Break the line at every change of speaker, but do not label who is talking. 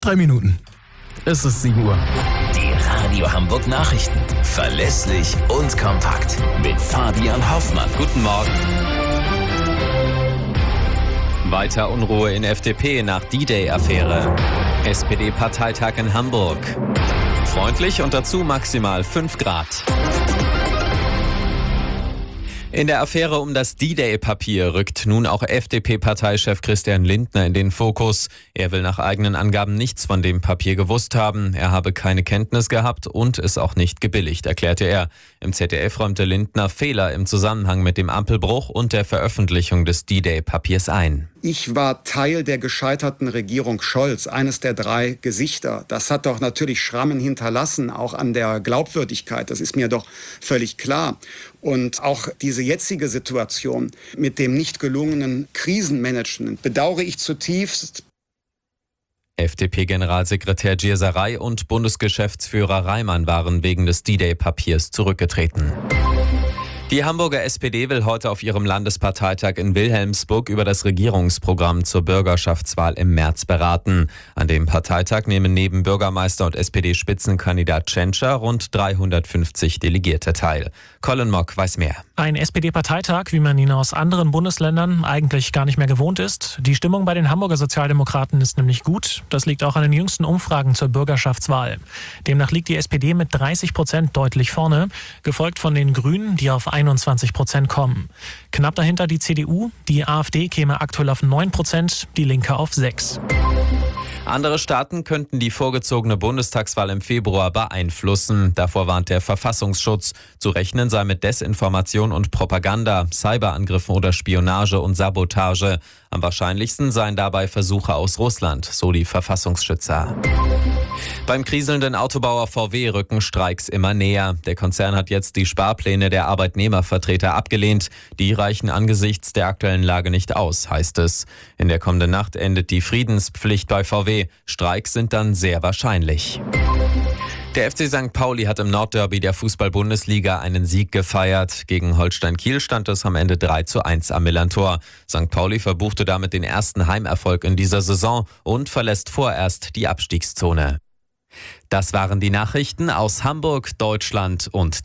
3 Minuten. Es ist 7 Uhr.
Die Radio Hamburg Nachrichten. Verlässlich und kompakt. Mit Fabian Hoffmann.
Guten Morgen. Weiter Unruhe in FDP nach D-Day-Affäre. SPD-Parteitag in Hamburg. Freundlich und dazu maximal 5 Grad. In der Affäre um das D-Day-Papier rückt nun auch FDP-Parteichef Christian Lindner in den Fokus. Er will nach eigenen Angaben nichts von dem Papier gewusst haben. Er habe keine Kenntnis gehabt und es auch nicht gebilligt, erklärte er. Im ZDF räumte Lindner Fehler im Zusammenhang mit dem Ampelbruch und der Veröffentlichung des D-Day-Papiers ein.
Ich war Teil der gescheiterten Regierung Scholz, eines der 3 Gesichter. Das hat doch natürlich Schrammen hinterlassen, auch an der Glaubwürdigkeit. Das ist mir doch völlig klar. Und auch diese jetzige Situation mit dem nicht gelungenen Krisenmanagement bedauere ich zutiefst.
FDP-Generalsekretär Gierserei und Bundesgeschäftsführer Reimann waren wegen des D-Day-Papiers zurückgetreten. Die Hamburger SPD will heute auf ihrem Landesparteitag in Wilhelmsburg über das Regierungsprogramm zur Bürgerschaftswahl im März beraten. An dem Parteitag nehmen neben Bürgermeister und SPD-Spitzenkandidat Tschentscher rund 350 Delegierte teil. Colin Mock weiß mehr.
Ein SPD-Parteitag, wie man ihn aus anderen Bundesländern eigentlich gar nicht mehr gewohnt ist. Die Stimmung bei den Hamburger Sozialdemokraten ist nämlich gut. Das liegt auch an den jüngsten Umfragen zur Bürgerschaftswahl. Demnach liegt die SPD mit 30% deutlich vorne, gefolgt von den Grünen, die auf 21% kommen. Knapp dahinter die CDU, die AfD käme aktuell auf 9%, die Linke auf 6%.
Andere Staaten könnten die vorgezogene Bundestagswahl im Februar beeinflussen. Davor warnt der Verfassungsschutz. Zu rechnen sei mit Desinformation und Propaganda, Cyberangriffen oder Spionage und Sabotage. Am wahrscheinlichsten seien dabei Versuche aus Russland, so die Verfassungsschützer. Beim kriselnden Autobauer VW rücken Streiks immer näher. Der Konzern hat jetzt die Sparpläne der Arbeitnehmervertreter abgelehnt. Die reichen angesichts der aktuellen Lage nicht aus, heißt es. In der kommenden Nacht endet die Friedenspflicht bei VW. Streiks sind dann sehr wahrscheinlich. Der FC St. Pauli hat im Nordderby der Fußball-Bundesliga einen Sieg gefeiert. Gegen Holstein Kiel stand es am Ende 3:1 am Millerntor. St. Pauli verbuchte damit den ersten Heimerfolg in dieser Saison und verlässt vorerst die Abstiegszone. Das waren die Nachrichten aus Hamburg, Deutschland und